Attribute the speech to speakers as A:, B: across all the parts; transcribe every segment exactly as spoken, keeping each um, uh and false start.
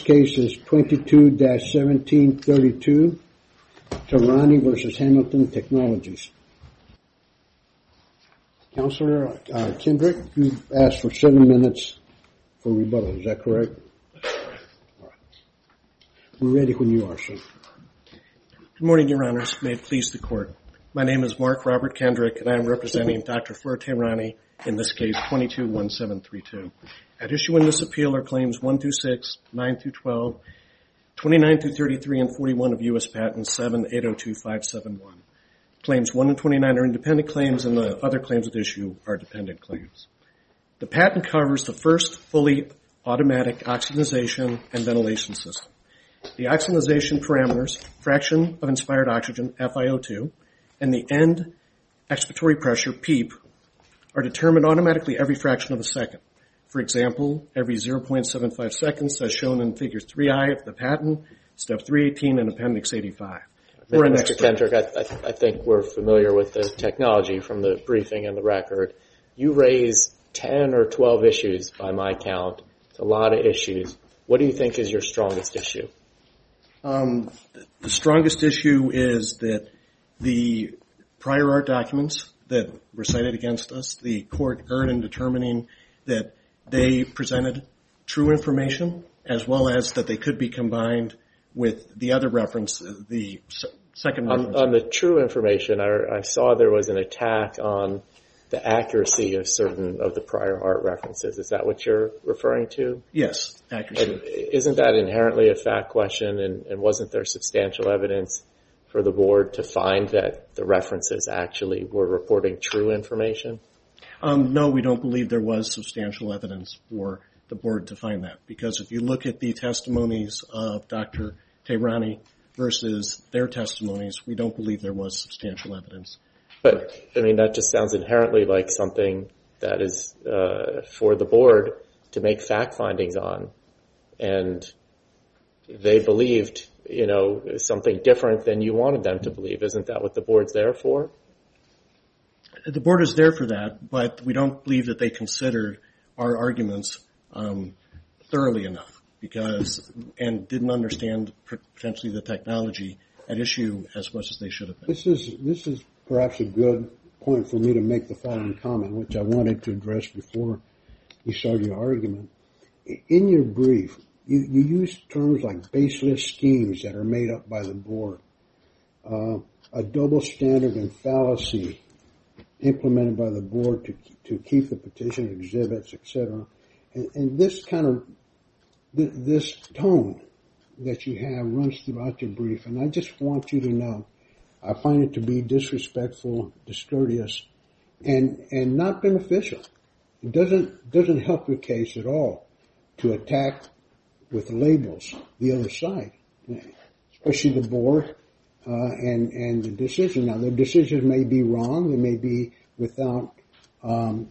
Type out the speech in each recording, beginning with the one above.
A: next case is twenty-two seventeen thirty-two, Tehrani versus Hamilton Technologies. Counselor uh, Kendrick, you asked for seven minutes for rebuttal. Is that correct? All right. We're ready when you are, sir.
B: Good morning, Your Honors. May it please the Court. My name is Mark Robert Kendrick, and I am representing Doctor Fleur Tehrani in this case, twenty-two seventeen thirty-two. At issue in this appeal are claims one through six, nine through twelve, twenty-nine through thirty-three, and forty-one of U S Patent seven eight oh two five seven one. Claims one and twenty-nine are independent claims, and the other claims at issue are dependent claims. The patent covers the first fully automatic oxygenation and ventilation system. The oxygenation parameters, fraction of inspired oxygen, F i O two, and the end expiratory pressure, PEEP, are determined automatically every fraction of a second. For example, every zero point seven five seconds, as shown in Figure three I of the patent, Step three eighteen, and Appendix eighty-five. For an
C: Mister Kendrick, I, I, I think we're familiar with the technology from the briefing and the record. You raise ten or twelve issues by my count. It's a lot of issues. What do you think is your strongest issue?
B: Um, the strongest issue is that the prior art documents that were cited against us, the court erred in determining that they presented true information as well as that they could be combined with the other reference, the second reference.
C: On, on the true information, I, I saw there was an attack on the accuracy of certain of the prior art references. Is that what you're referring to?
B: Yes, accuracy.
C: And isn't that inherently a fact question, and, and wasn't there substantial evidence for the board to find that the references actually were reporting true information?
B: Um, no, we don't believe there was substantial evidence for the board to find that, because if you look at the testimonies of Doctor Tehrani versus their testimonies, we don't believe there was substantial evidence.
C: But, I mean, that just sounds inherently like something that is uh, for the board to make fact findings on. And they believed, you know, something different than you wanted them to believe. Isn't that what the board's there for?
B: The board is there for that, but we don't believe that they considered our arguments um, thoroughly enough, because and didn't understand potentially the technology at issue as much as they should have been.
A: This is this is perhaps a good point for me to make the following comment, which I wanted to address before you started your argument. In your brief, you, you use terms like baseless schemes that are made up by the board, uh, a double standard and fallacy implemented by the board to to keep the petition exhibits, et cetera. And, and this kind of this tone that you have runs throughout your brief, and I just want you to know, I find it to be disrespectful, discourteous, and and not beneficial. It doesn't doesn't help your case at all to attack with labels the other side, especially the board uh, and and the decision. Now, the decisions may be wrong; they may be without um,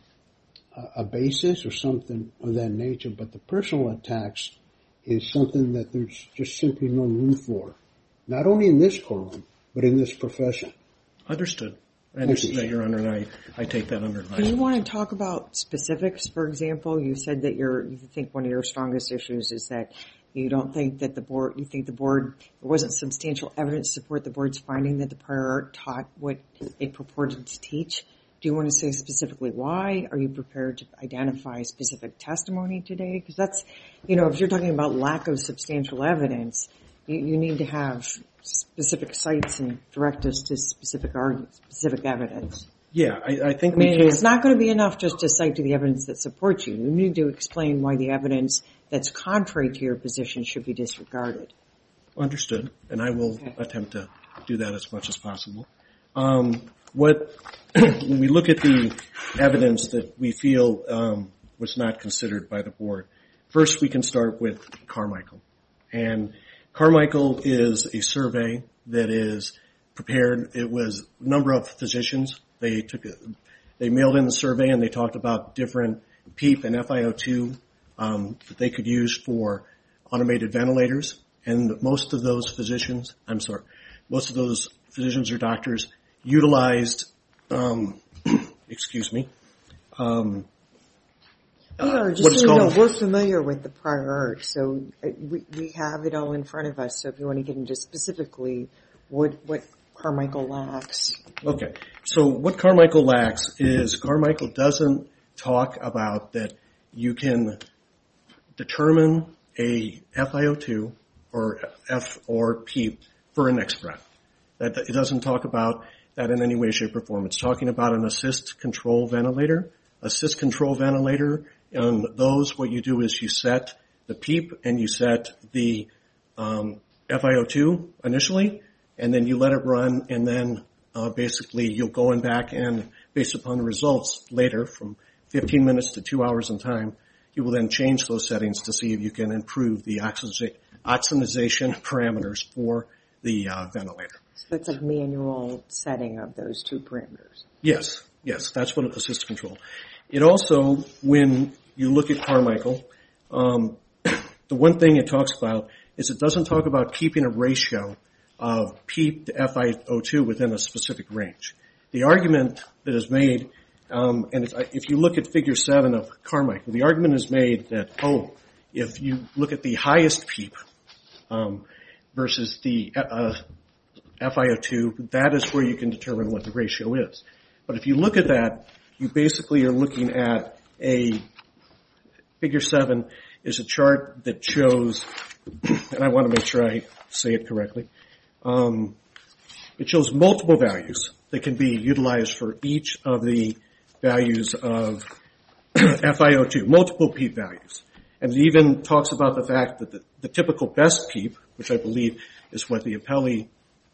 A: a basis or something of that nature. But the personal attacks is something that there's just simply no room for, not only in this courtroom, but in this profession.
B: Understood. I understand that, Your Honor, and I, I take that under advisement.
D: Do you want to talk about specifics? For example, you said that you're, you think one of your strongest issues is that you don't think that the board, you think the board, there wasn't substantial evidence to support the board's finding that the prior art taught what it purported to teach. Do you want to say specifically why? Are you prepared to identify specific testimony today? Because that's, you know, if you're talking about lack of substantial evidence, you, you need to have specific sites and direct us to specific arguments, specific evidence.
B: Yeah, I, I think
D: I mean,
B: we can.
D: It's not going to be enough just to cite to the evidence that supports you. You need to explain why the evidence that's contrary to your position should be disregarded.
B: Understood, and I will
D: okay.
B: attempt to do that as much as possible. Um, what when we look at the evidence that we feel um, was not considered by the board, first we can start with Carmichael. And Carmichael is a survey that is prepared. It was a number of physicians. They took a, they mailed in the survey, and they talked about different PEEP and F i O two um, that they could use for automated ventilators. And most of those physicians, I'm sorry, most of those physicians or doctors utilized, um, excuse me, um,
D: We are,
B: uh,
D: just
B: what it's
D: so you know,
B: called.
D: we're familiar with the prior art, so uh, we, we have it all in front of us. So if you want to get into specifically what, what Carmichael lacks.
B: Okay, so what Carmichael lacks is Carmichael doesn't talk about that you can determine a F i O two or F or PEEP for a next breath. That it doesn't talk about that in any way, shape, or form. It's talking about an assist control ventilator. Assist control ventilator, and those, what you do is you set the PEEP and you set the um, F i O two initially, and then you let it run, and then uh, basically you'll go in back and, based upon the results later, from fifteen minutes to two hours in time, you will then change those settings to see if you can improve the oxygen, oxygenization parameters for the uh, ventilator.
D: So it's like manual setting of those two parameters.
B: Yes, yes, that's what assist control. It also, when you look at Carmichael, um, the one thing it talks about is it doesn't talk about keeping a ratio of PEEP to F i O two within a specific range. The argument that is made, um, and it's, if you look at figure seven of Carmichael, the argument is made that, oh, if you look at the highest PEEP um, versus the uh, F i O two, that is where you can determine what the ratio is. But if you look at that, you basically are looking at a, figure seven is a chart that shows, and I want to make sure I say it correctly, um, it shows multiple values that can be utilized for each of the values of F i O two, multiple PEEP values. And it even talks about the fact that the, the typical best PEEP, which I believe is what the appellee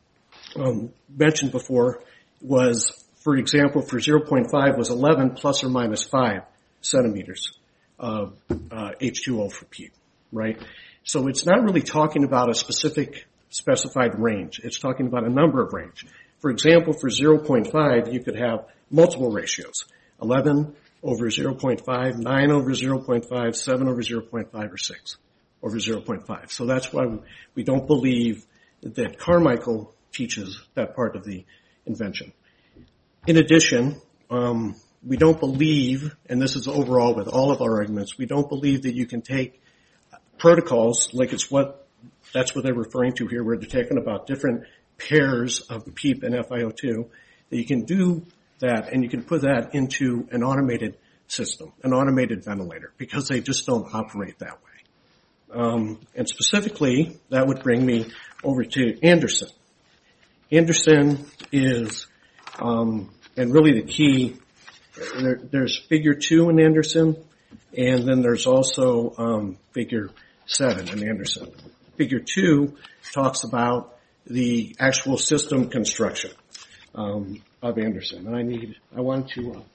B: um, mentioned before, was, for example, for zero point five was eleven plus or minus five centimeters of uh, H two O for PEEP, right? So it's not really talking about a specific specified range. It's talking about a number of range. For example, for zero point five, you could have multiple ratios, eleven over zero point five, nine over zero point five, seven over zero point five, or six over zero point five. So that's why we don't believe that Carmichael teaches that part of the invention. In addition, um, we don't believe, and this is overall with all of our arguments, we don't believe that you can take protocols, like it's what, that's what they're referring to here, where they're talking about different pairs of PEEP and F i O two, that you can do that and you can put that into an automated system, an automated ventilator, because they just don't operate that way. Um, and specifically, that would bring me over to Anderson. Anderson is, um, and really the key, there, there's figure two in Anderson, and then there's also um, figure seven in Anderson. Figure two talks about the actual system construction um, of Anderson. And I need, I want to, uh,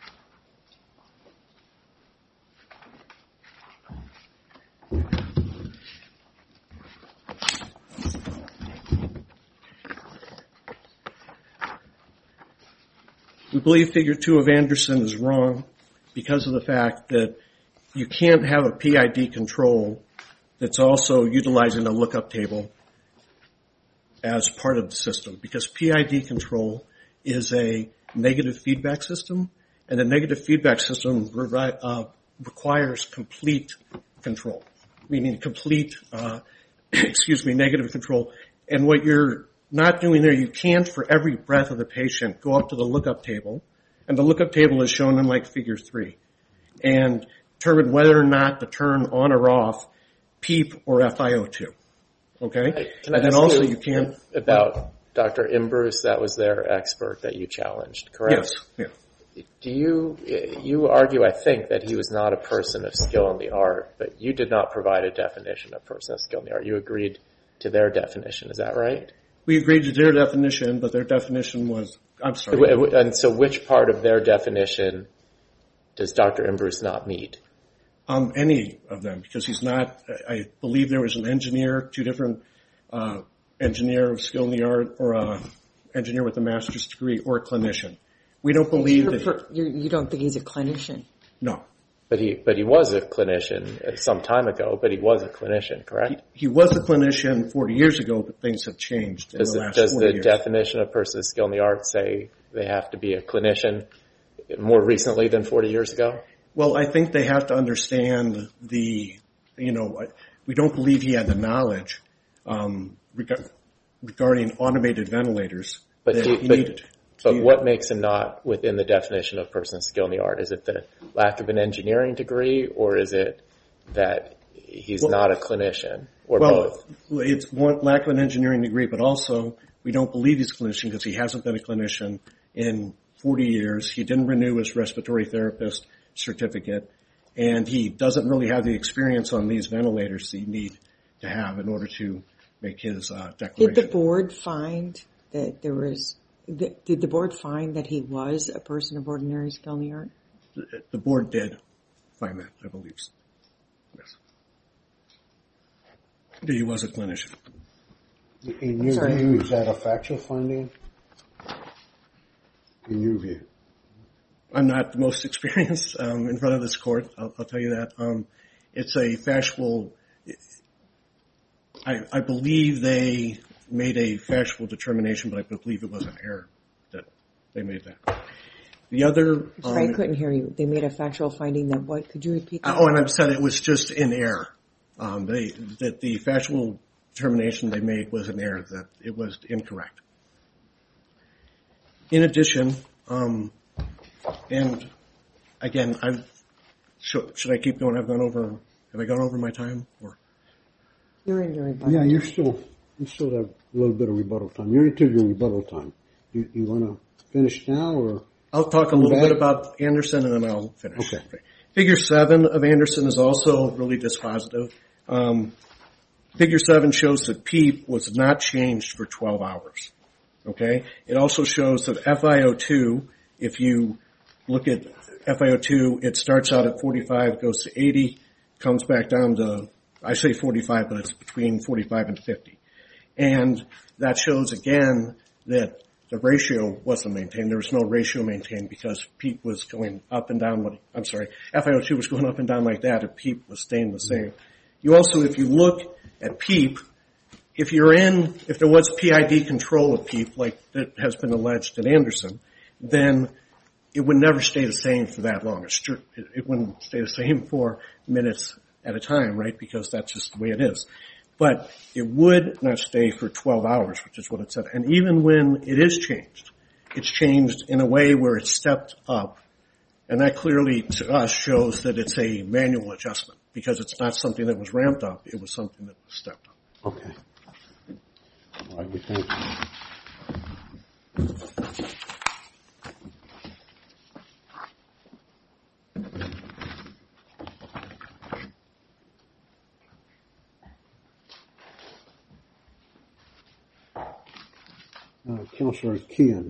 B: we believe figure two of Anderson is wrong because of the fact that you can't have a P I D control that's also utilizing a lookup table as part of the system, because P I D control is a negative feedback system, and the negative feedback system revi- uh, requires complete control, meaning complete, uh, excuse me, negative control. And what you're not doing there, you can't, for every breath of the patient, go up to the lookup table, and the lookup table is shown in like figure three, and determine whether or not to turn on or off PEEP or F i O two. Okay?
C: Can I
B: and then
C: ask
B: also
C: you,
B: you can't...
C: About Doctor Imbruce, that was their expert that you challenged, correct?
B: Yes. Yeah.
C: Do you, you argue, I think, that he was not a person of skill in the art, but you did not provide a definition of person of skill in the art. You agreed to their definition, is that right?
B: We agreed to their definition, but their definition was, I'm sorry.
C: And so which part of their definition does Doctor Imbruce not meet?
B: Um, any of them, because he's not, I believe there was an engineer, two different, uh, engineer of skill in the art, or a engineer with a master's degree, or a clinician. We don't believe
D: You're
B: that...
D: for, you're, you don't think he's a clinician?
B: No.
C: But he, but he was a clinician some time ago, but he was a clinician, correct?
B: He, he was a clinician forty years ago, but things have changed in
C: Does
B: the
C: the,
B: last
C: does
B: forty
C: the
B: years.
C: definition of person of skill in the art say they have to be a clinician more recently than forty years ago?
B: Well, I think they have to understand the, you know, we don't believe he had the knowledge um, reg- regarding automated ventilators
C: but
B: that
C: he,
B: he
C: but,
B: needed.
C: But
B: he,
C: what makes him not within the definition of person of skill in the art? Is it the lack of an engineering degree, or is it that he's
B: well,
C: not a clinician, or
B: well,
C: both?
B: It's one lack of an engineering degree, but also we don't believe he's a clinician because he hasn't been a clinician in forty years. He didn't renew his respiratory therapist certificate, and he doesn't really have the experience on these ventilators that you need to have in order to make his uh, declaration.
D: Did the board find that there was, did the board find that he was a person of ordinary skill in the art?
B: The, the board did find that, I believe. Yes. That he was a clinician.
A: In your
D: Sorry.
A: view, is that a factual finding? In your view?
B: I'm not the most experienced um, in front of this court. I'll, I'll tell you that. Um, it's a factual. I, I believe they made a factual determination, but I believe it was an error that they made that. The other. Um,
D: Sorry, I couldn't hear you. They made a factual finding that what? Could you repeat that?
B: Oh, and I said it was just in error. Um, they that the factual determination they made was an error, that it was incorrect. In addition. Um, And again, I've, should, should I keep going? I've gone over, have I gone over my time? Or?
D: You're in your rebuttal.
A: Yeah, you're still, you still have a little bit of rebuttal time. You're into your rebuttal time. You, you want to finish now, or?
B: I'll talk a little back? bit about Anderson and then I'll finish.
A: Okay.
B: okay. Figure seven of Anderson is also really dispositive. Um, figure seven shows that PEEP was not changed for twelve hours. Okay? It also shows that F i O two, if you look at F i O two, it starts out at forty-five, goes to eighty, comes back down to, I say forty-five, but it's between forty-five and fifty. And that shows again that the ratio wasn't maintained. There was no ratio maintained because PEEP was going up and down. I'm sorry, F i O two was going up and down like that, and PEEP was staying the same. You also, if you look at PEEP, if you're in, if there was P I D control of PEEP, like that has been alleged in Anderson, then it would never stay the same for that long. It's true. It, it wouldn't stay the same for minutes at a time, right? Because that's just the way it is. But it would not stay for twelve hours, which is what it said. And even when it is changed, it's changed in a way where it's stepped up. And that clearly to us shows that it's a manual adjustment because it's not something that was ramped up. It was something that was stepped up.
A: Okay. All right, we thank you. Uh, Councilor Keehan.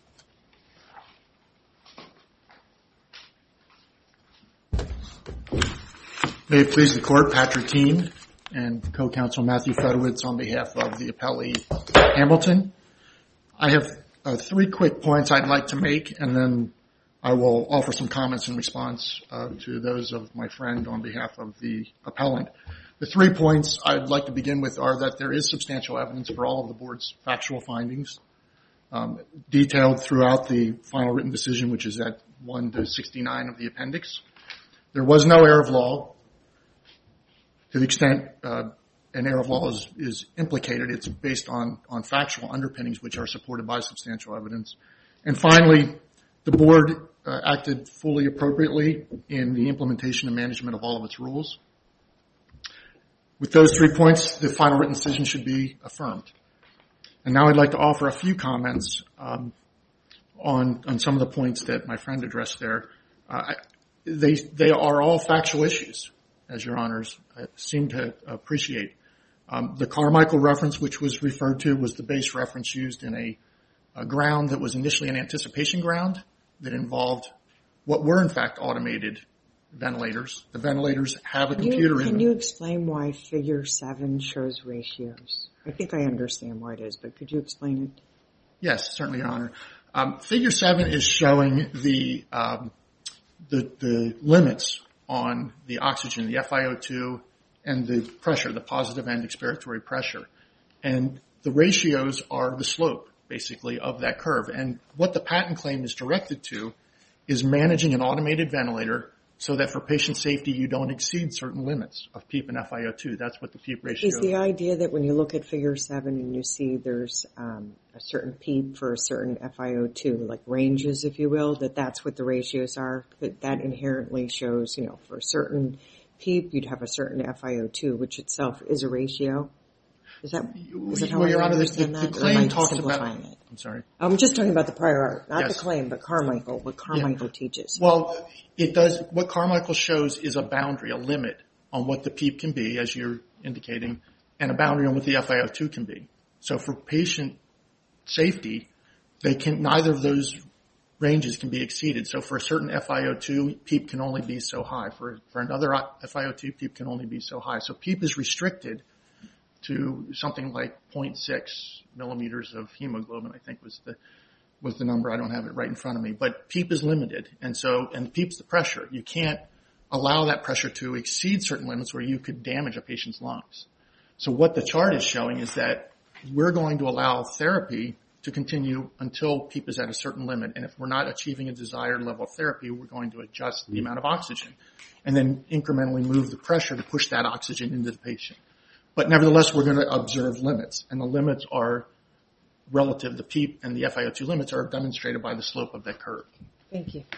E: May it please the Court, Patrick Keene and co-counsel Matthew Fedowitz on behalf of the appellee Hamilton. I have uh, three quick points I'd like to make, and then I will offer some comments in response uh, to those of my friend on behalf of the appellant. The three points I'd like to begin with are that there is substantial evidence for all of the board's factual findings, um, detailed throughout the final written decision, which is at one to sixty-nine of the appendix. There was no error of law. To the extent uh, an error of law is, is implicated, it's based on, on factual underpinnings which are supported by substantial evidence. And finally, the board uh, acted fully appropriately in the implementation and management of all of its rules. With those three points, the final written decision should be affirmed. And now I'd like to offer a few comments um, on on some of the points that my friend addressed there. Uh, they they are all factual issues, as your honors uh, seem to appreciate. Um, the Carmichael reference, which was referred to, was the base reference used in a, a ground that was initially an anticipation ground that involved what were in fact automated ventilators. The ventilators have a
D: Can you,
E: computer in them.
D: Can you explain why figure seven shows ratios? I think I understand why it is, but could you explain it?
E: Yes, certainly, Your Honor. Um, figure seven is showing the, um, the the limits on the oxygen, the F i O two, and the pressure, the positive end expiratory pressure. And the ratios are the slope, basically, of that curve. And what the patent claim is directed to is managing an automated ventilator so that for patient safety you don't exceed certain limits of PEEP and F i O two. That's what the PEEP ratio
D: is. The idea that when you look at figure seven and you see there's um, a certain PEEP for a certain F i O two, like ranges, if you will, that that's what the ratios are, that that inherently shows, you know, for a certain PEEP you'd have a certain F i O two, which itself is a ratio. Is that, is that how
E: well,
D: I
E: Your Honor, the,
D: understand
E: the,
D: that?
E: the
D: Or am
E: claim
D: I
E: talks
D: simplifying
E: about...
D: it?
E: I'm sorry.
D: I'm just talking about the prior art, not
E: Yes.
D: the claim, but Carmichael, what Carmichael yeah. teaches.
E: Well, it does, what Carmichael shows is a boundary, a limit on what the PEEP can be, as you're indicating, and a boundary on what the F i O two can be. So for patient safety, they can, neither of those ranges can be exceeded. So for a certain F i O two, PEEP can only be so high. For, for another F i O two, PEEP can only be so high. So PEEP is restricted to something like zero point six millimeters of hemoglobin, I think was the was the number. I don't have it right in front of me. But PEEP is limited, and so and PEEP's the pressure. You can't allow that pressure to exceed certain limits where you could damage a patient's lungs. So what the chart is showing is that we're going to allow therapy to continue until PEEP is at a certain limit, and if we're not achieving a desired level of therapy, we're going to adjust the amount of oxygen, and then incrementally move the pressure to push that oxygen into the patient. But nevertheless, we're going to observe limits, and the limits are relative. The PEEP and the F i O two limits are demonstrated by the slope of that curve.
D: Thank you.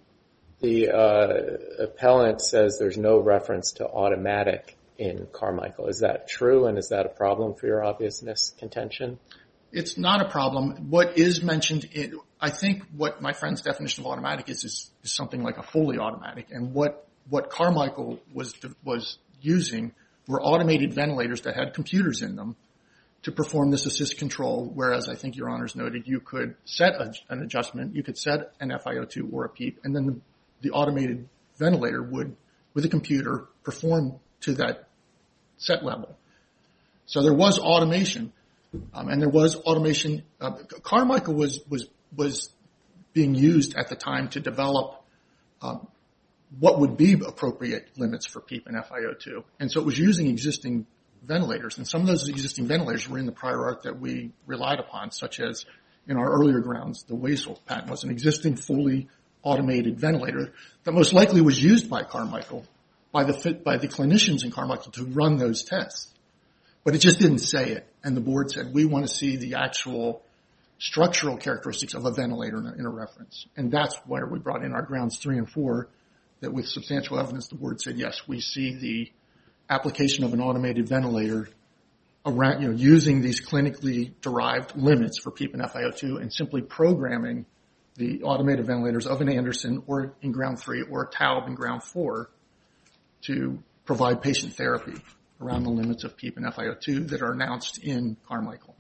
C: The uh, appellant says there's no reference to automatic in Carmichael. Is that true, and is that a problem for your obviousness contention?
E: It's not a problem. What is mentioned, in, I think what my friend's definition of automatic is, is, is something like a fully automatic, and what, what Carmichael was was using were automated ventilators that had computers in them to perform this assist control, whereas I think Your Honors noted you could set a, an adjustment, you could set an F i O two or a PEEP, and then the, the automated ventilator would, with a computer, perform to that set level. So there was automation, um, and there was automation. Uh, Carmichael was, was, was being used at the time to develop um, what would be appropriate limits for PEEP and F i O two. And so it was using existing ventilators. And some of those existing ventilators were in the prior art that we relied upon, such as in our earlier grounds, the Waisel patent was an existing fully automated ventilator that most likely was used by Carmichael, by the, by the clinicians in Carmichael to run those tests. But it just didn't say it. And the board said, we want to see the actual structural characteristics of a ventilator in a, in a reference. And that's where we brought in our grounds three and four, that with substantial evidence, the board said, yes, we see the application of an automated ventilator around, you know, using these clinically derived limits for PEEP and F i O two and simply programming the automated ventilators of an Anderson or in ground three or a Taub in ground four to provide patient therapy around the limits of PEEP and F i O two that are announced in Carmichael.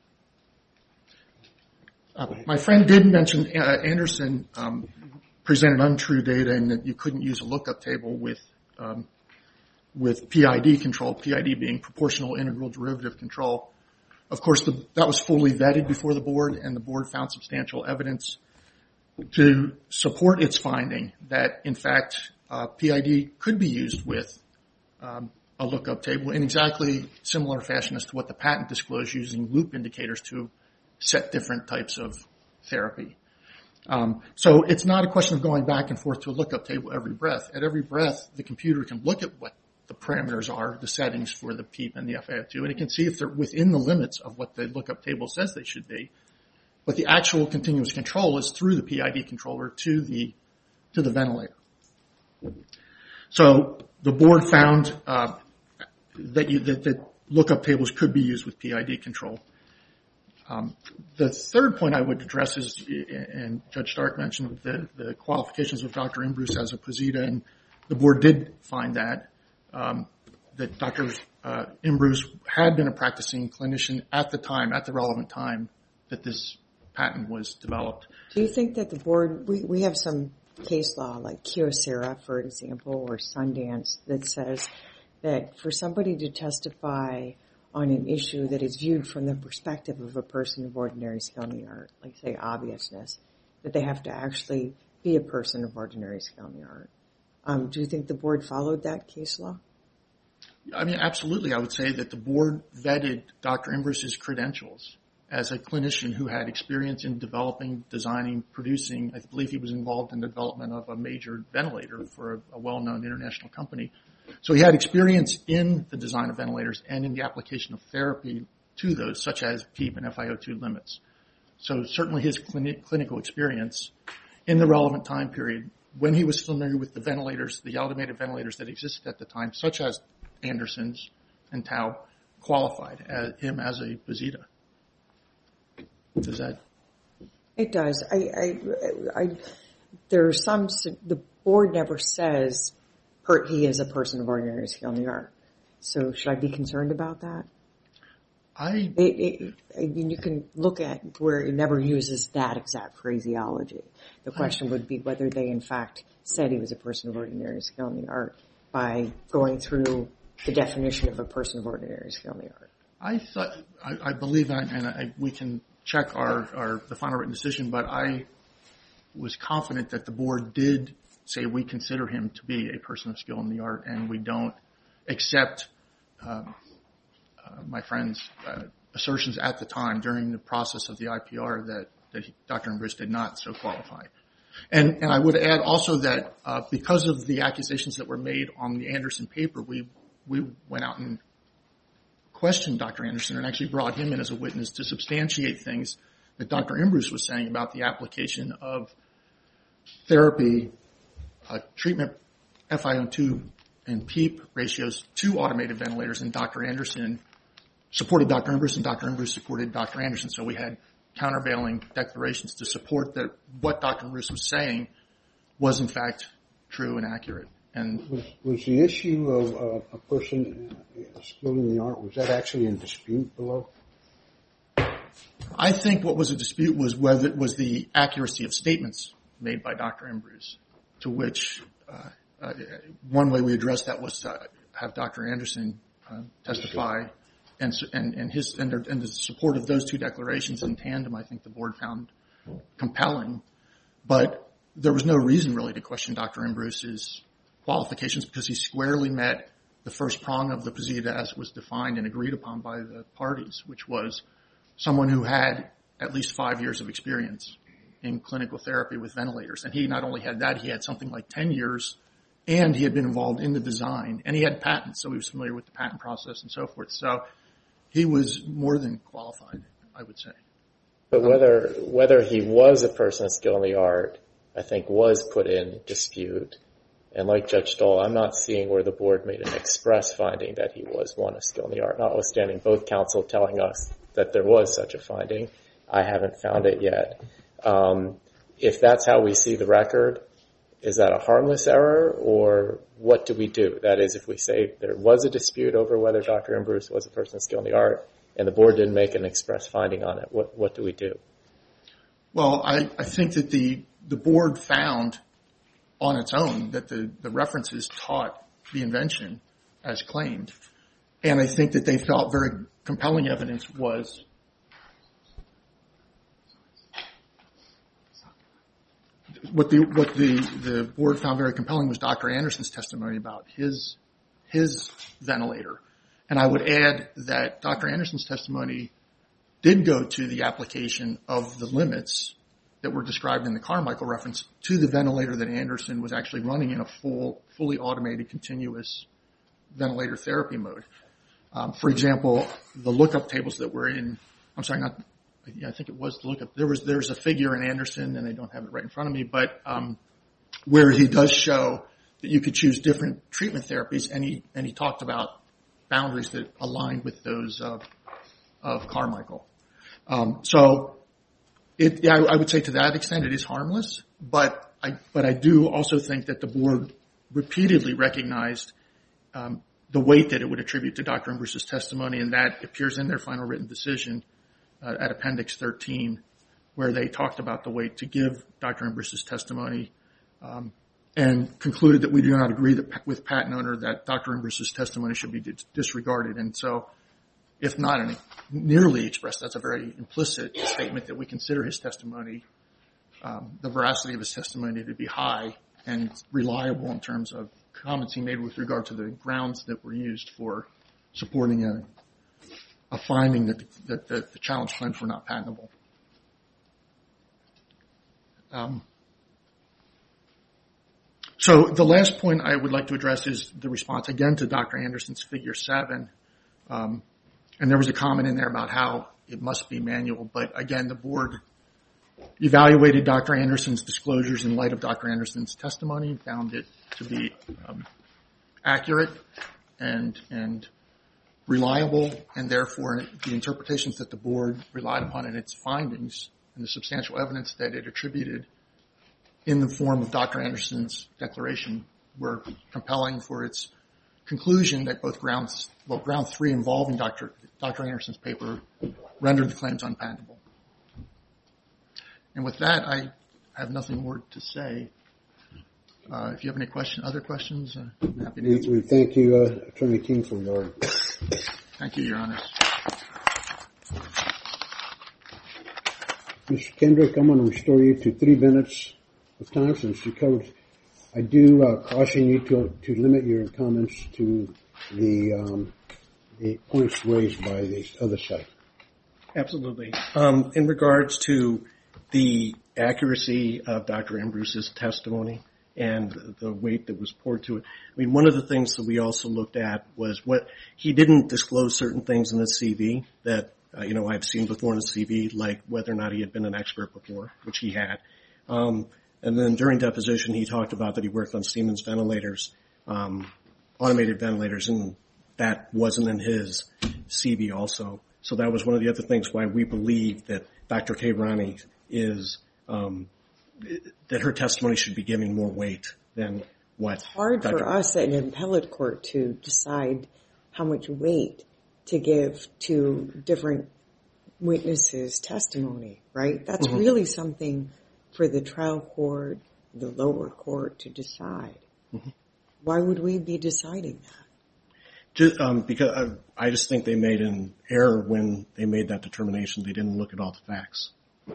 E: Uh, my friend did mention uh, Anderson um, presented untrue data and that you couldn't use a lookup table with um, with P I D control, P I D being proportional integral derivative control. Of course, the, that was fully vetted before the board, and the board found substantial evidence to support its finding that, in fact, uh, P I D could be used with um, a lookup table in exactly similar fashion as to what the patent disclosed, using loop indicators to set different types of therapy. Um, so it's not a question of going back and forth to a lookup table every breath. At every breath, the computer can look at what the parameters are, the settings for the PEEP and the F i O two, and it can see if they're within the limits of what the lookup table says they should be. But the actual continuous control is through the P I D controller to the to the ventilator. So the board found uh, that, you, that that lookup tables could be used with P I D control. Um, the third point I would address is, and Judge Stark mentioned the, the qualifications of Doctor Imbruce as a Posita, and the board did find that, um, that Doctor Uh, Imbruce had been a practicing clinician at the time, at the relevant time that this patent was developed.
D: Do you think that the board, we, we have some case law like Kyocera, for example, or Sundance that says that for somebody to testify on an issue that is viewed from the perspective of a person of ordinary skill in the art, like say obviousness, that they have to actually be a person of ordinary skill in the art. Um, do you think the board followed that case law?
E: I mean, absolutely. I would say that the board vetted Doctor Imbruce's credentials as a clinician who had experience in developing, designing, producing. I believe he was involved in the development of a major ventilator for a, a well-known international company. So he had experience in the design of ventilators and in the application of therapy to those, such as PEEP and F i O two limits. So certainly his clini- clinical experience in the relevant time period, when he was familiar with the ventilators, the automated ventilators that existed at the time, such as Anderson's and Tau, qualified as, him as a Bazita. Does that?
D: It does. I, I, I, there's some, the board never says per, he is a person of ordinary skill in the art. So should I be concerned about that?
E: I,
D: it, it, I mean, you can look at where it never uses that exact phraseology. The question I, would be whether they in fact said he was a person of ordinary skill in the art by going through the definition of a person of ordinary skill in the art.
E: I thought, I, I believe, and, I, and I, we can check our, our, the final written decision, but I was confident that the board did say we consider him to be a person of skill in the art and we don't accept, uh, uh, my friend's, uh, assertions at the time during the process of the I P R that, that he, Doctor Imbruce did not so qualify. And, and I would add also that, uh, because of the accusations that were made on the Anderson paper, we, we went out and questioned Doctor Anderson and actually brought him in as a witness to substantiate things that Doctor Imbruce was saying about the application of therapy, uh, treatment, F i O two and PEEP ratios to automated ventilators, and Doctor Anderson supported Doctor Imbruce and Doctor Imbruce supported Doctor Anderson. So we had countervailing declarations to support that what Doctor Imbruce was saying was in fact true and accurate. And
A: was, was the issue of uh, a person uh, skilled in the art, was that actually in dispute below?
E: I think what was a dispute was whether it was the accuracy of statements made by Doctor Imbruce, to which uh, uh, one way we addressed that was to have Doctor Anderson uh, testify, and, and and his and, and the support of those two declarations in tandem, I think the board found compelling. But there was no reason really to question Doctor Imbruce's qualifications because he squarely met the first prong of the Bazita as was defined and agreed upon by the parties, which was someone who had at least five years of experience in clinical therapy with ventilators. And he not only had that, he had something like ten years, and he had been involved in the design, and he had patents, so he was familiar with the patent process and so forth. So he was more than qualified, I would say.
C: But whether whether he was a person of skill in the art, I think, was put in dispute. And like Judge Stoll, I'm not seeing where the board made an express finding that he was one of skill in the art, notwithstanding both counsel telling us that there was such a finding. I haven't found it yet. Um, if that's how we see the record, is that a harmless error, or what do we do? That is, if we say there was a dispute over whether Doctor Imbruce was a person of skill in the art, and the board didn't make an express finding on it, what, what do we do?
E: Well, I, I think that the, the board found on its own that the, the references taught the invention as claimed. And I think that they felt very compelling evidence was what the what the, the board found very compelling was Doctor Anderson's testimony about his his ventilator. And I would add that Doctor Anderson's testimony did go to the application of the limits that were described in the Carmichael reference to the ventilator that Anderson was actually running in a full, fully automated, continuous ventilator therapy mode. Um, for example, the lookup tables that were in, I'm sorry, not, yeah, I think it was the lookup. There was, there's a figure in Anderson, and I don't have it right in front of me, but, um, where he does show that you could choose different treatment therapies, and he, and he talked about boundaries that aligned with those of, of Carmichael. Um, so, It, yeah, I would say to that extent it is harmless, but I, but I do also think that the board repeatedly recognized um, the weight that it would attribute to Doctor Imbruce's testimony, and that appears in their final written decision uh, at Appendix thirteen, where they talked about the weight to give Doctor Imbruce's testimony, um, and concluded that we do not agree that, with patent owner that Doctor Imbruce's testimony should be dis- disregarded, and so. If not any, nearly expressed, that's a very implicit statement that we consider his testimony, um, the veracity of his testimony to be high and reliable in terms of comments he made with regard to the grounds that were used for supporting a, a finding that the, that the, the challenge claims were not patentable. Um, so the last point I would like to address is the response again to Doctor Anderson's figure seven. Um, and there was a comment in there about how it must be manual, but again, the board evaluated Doctor Anderson's disclosures in light of Doctor Anderson's testimony, found it to be um, accurate and and reliable, and therefore the interpretations that the board relied upon in its findings and the substantial evidence that it attributed in the form of Doctor Anderson's declaration were compelling for its conclusion that both grounds, well, ground three involving Doctor Doctor Anderson's paper rendered the claims unpatentable. And with that, I have nothing more to say. Uh, if you have any question, other questions, uh, I'm happy to answer.
A: We, we thank you, uh, Attorney King, for your.
E: Thank you, Your Honor.
A: Mister Kendrick, I'm going to restore you to three minutes of time since you covered. I do uh, caution you to to limit your comments to the um, the points raised by the other side.
B: Absolutely. Um, in regards to the accuracy of Doctor Ambrose's testimony and the weight that was poured to it, I mean, one of the things that we also looked at was what he didn't disclose certain things in his C V that uh, you know I've seen before in his C V, like whether or not he had been an expert before, which he had. Um, and then during deposition, he talked about that he worked on Siemens ventilators, um, automated ventilators, and that wasn't in his C V also. So that was one of the other things why we believe that Doctor Tehrani is, um, that her testimony should be giving more weight than what.
D: It's hard
B: Doctor
D: for us at an appellate court to decide how much weight to give to different witnesses' testimony, right? That's mm-hmm. really something for the trial court, the lower court to decide. Mm-hmm. Why would we be deciding that?
B: Just, um, because I, I just think they made an error when they made that determination. They didn't look at all the facts.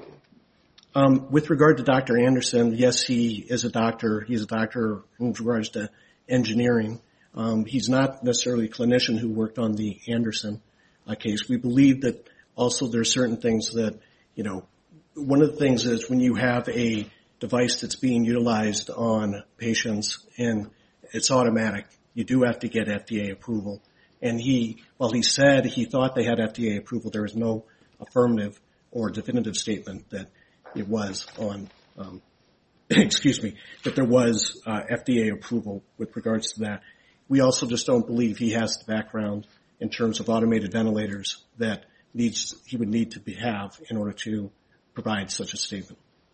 B: Um, with regard to Doctor Anderson, yes, he is a doctor. He's a doctor in regards to engineering. Um, he's not necessarily a clinician who worked on the Anderson uh, case. We believe that also there are certain things that, you know, one of the things is when you have a device that's being utilized on patients and it's automatic, you do have to get F D A approval. And he, while he said he thought they had F D A approval, there was no affirmative or definitive statement that it was on, um, excuse me, that there was uh, F D A approval with regards to that. We also just don't believe he has the background in terms of automated ventilators that needs he would need to be, have in order to provide such a statement.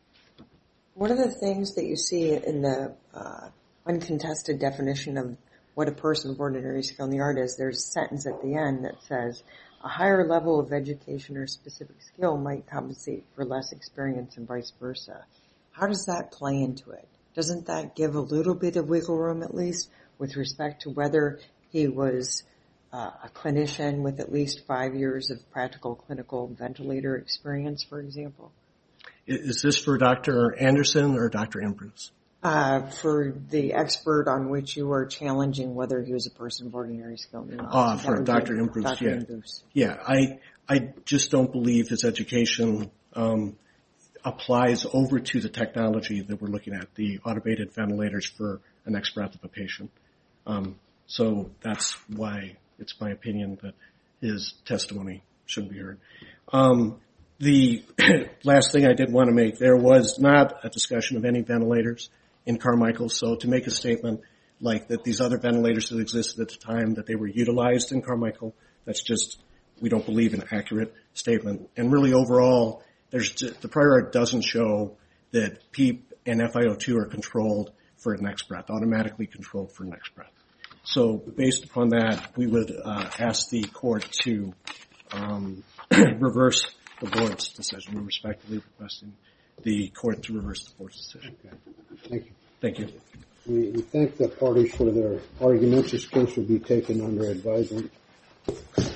D: One of the things that you see in the uh, uncontested definition of what a person of ordinary skill in the art is, there's a sentence at the end that says, a higher level of education or specific skill might compensate for less experience and vice versa. How does that play into it? Doesn't that give a little bit of wiggle room, at least, with respect to whether he was uh, a clinician with at least five years of practical clinical ventilator experience, for example?
B: Is this for Doctor Anderson or Doctor Ambrose?
D: Uh, for the expert on which you are challenging whether he was a person of ordinary skill or not.
B: Uh, for Doctor Ambrose,
D: Doctor
B: yeah.
D: Ambrose.
B: Yeah, I, I just don't believe his education, um, applies over to the technology that we're looking at, the automated ventilators for an next breath of a patient. Um, so that's why it's my opinion that his testimony shouldn't be heard. Um, the last thing I did want to make, there was not a discussion of any ventilators in Carmichael, so to make a statement like that these other ventilators that existed at the time, that they were utilized in Carmichael, that's just, we don't believe an accurate statement. And really overall, there's the prior art doesn't show that PEEP and F i O two are controlled for next breath, automatically controlled for next breath. So based upon that, we would uh, ask the court to um, reverse the board's decision. We're respectfully requesting the court to reverse the board's decision.
A: Okay. Thank you.
B: Thank you.
A: We, we thank the parties for their arguments. This case will be taken under advisement.